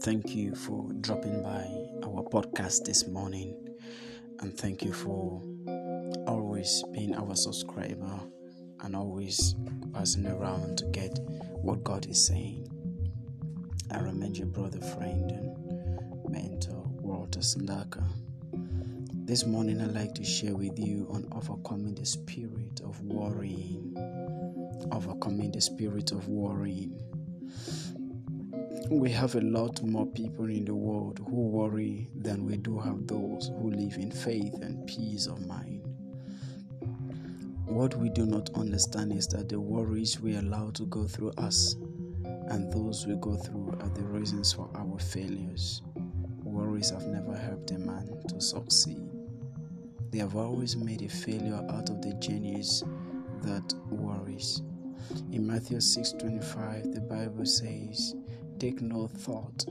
Thank you for dropping by our podcast this morning, and thank you for always being our subscriber and always passing around to get what God is saying. I remain your brother, friend, and mentor, Walter Sandaka. This morning, I'd like to share with you on overcoming the spirit of worrying. Overcoming the spirit of worrying. We have a lot more people in the world who worry than we do have those who live in faith and peace of mind. What we do not understand is that the worries we allow to go through us and those we go through are the reasons for our failures. Worries have never helped a man to succeed. They have always made a failure out of the genius that worries. In Matthew 6:25, the Bible says, Take no thought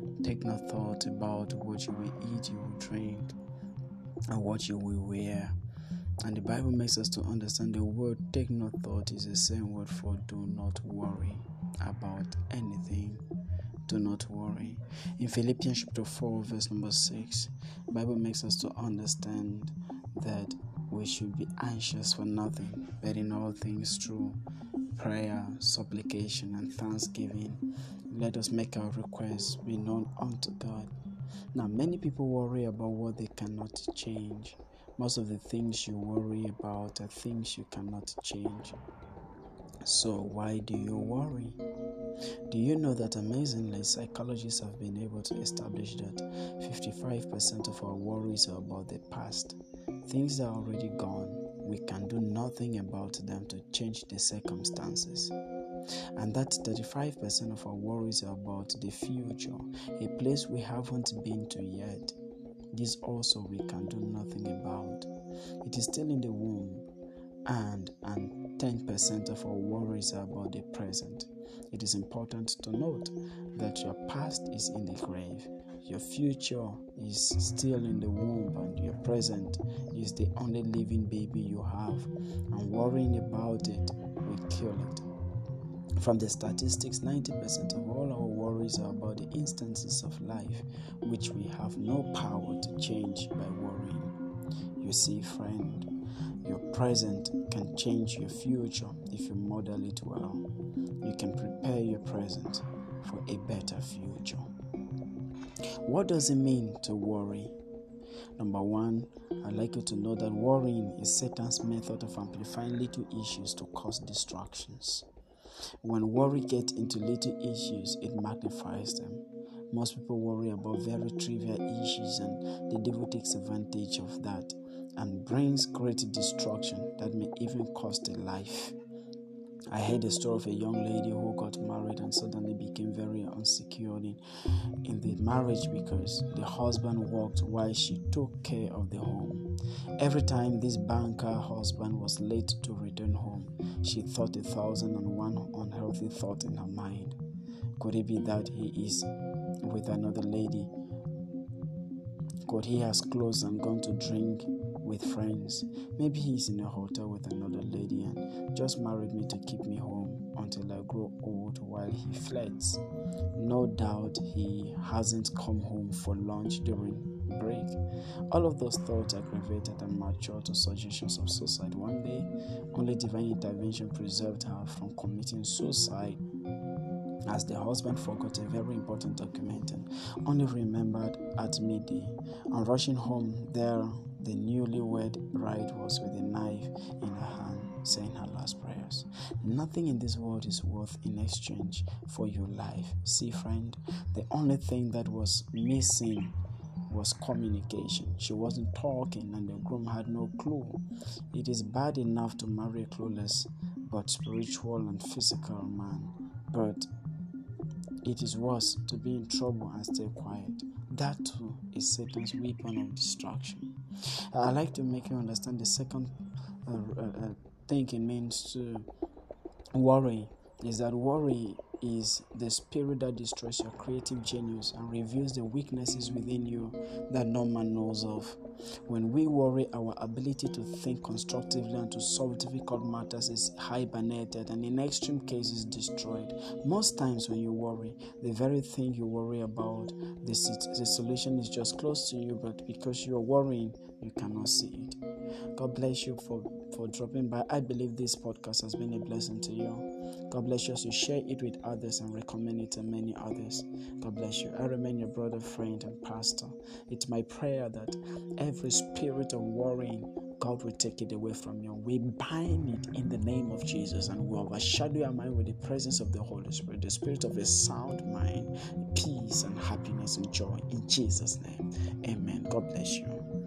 about what you will eat, you will drink, and what you will wear. And the Bible makes us to understand the word take no thought is the same word for do not worry about anything. Do not worry. In Philippians chapter 4, verse number 6, the Bible makes us to understand that we should be anxious for nothing, but in all things through prayer, supplication, and thanksgiving, let us make our requests be known unto God. Now, many people worry about what they cannot change. Most of the things you worry about are things you cannot change. So why do you worry? Do you know that amazingly, psychologists have been able to establish that 55% of our worries are about the past. Things that are already gone. We can do nothing about them to change the circumstances. And that 35% of our worries are about the future, a place we haven't been to yet. This also we can do nothing about. It is still in the womb, and 10% of our worries are about the present. It is important to note that your past is in the grave, your future is still in the womb, and your present is the only living baby you have, and worrying about it will kill it. From the statistics, 90% of all our worries are about the instances of life which we have no power to change by worrying. You see, friend, your present can change your future if you model it well. You can prepare your present for a better future. What does it mean to worry? Number one, I'd like you to know that worrying is Satan's method of amplifying little issues to cause distractions. When worry gets into little issues, it magnifies them. Most people worry about very trivial issues, and the devil takes advantage of that and brings great destruction that may even cost a life. I heard a story of a young lady who got married and suddenly became very insecure in the marriage because the husband worked while she took care of the home. Every time this banker husband was late to return home, she thought 1,001 unhealthy thoughts in her mind. Could it be that he is with another lady? Could he has closed and gone to drink with friends? Maybe he's in a hotel with another lady and just married me to keep me home until I grow old while he flirts. No doubt he hasn't come home for lunch during break. All of those thoughts aggravated and matured to suggestions of suicide. One day, only divine intervention preserved her from committing suicide, as the husband forgot a very important document and only remembered at midday. On rushing home, there the newlywed bride was with a knife in her hand, saying her last prayers. Nothing in this world is worth in exchange for your life. See, friend, the only thing that was missing was communication. She wasn't talking and the groom had no clue. It is bad enough to marry a clueless but spiritual and physical man, but it is worse to be in trouble and stay quiet. That too is Satan's weapon of distraction. I like to make you understand the second thing it means to worry is that worry is the spirit that destroys your creative genius and reveals the weaknesses within you that no man knows of. When we worry, our ability to think constructively and to solve difficult matters is hibernated and in extreme cases destroyed. Most times when you worry, the very thing you worry about, the solution is just close to you, but because you're worrying, you cannot see it. God bless you for dropping by. I believe this podcast has been a blessing to you. God bless you as you share it with others and recommend it to many others. God bless you. I remain your brother, friend, and pastor. It's my prayer that every spirit of worrying, God will take it away from you. We bind it in the name of Jesus and we overshadow your mind with the presence of the Holy Spirit, the spirit of a sound mind, peace and happiness and joy in Jesus' name. Amen. God bless you.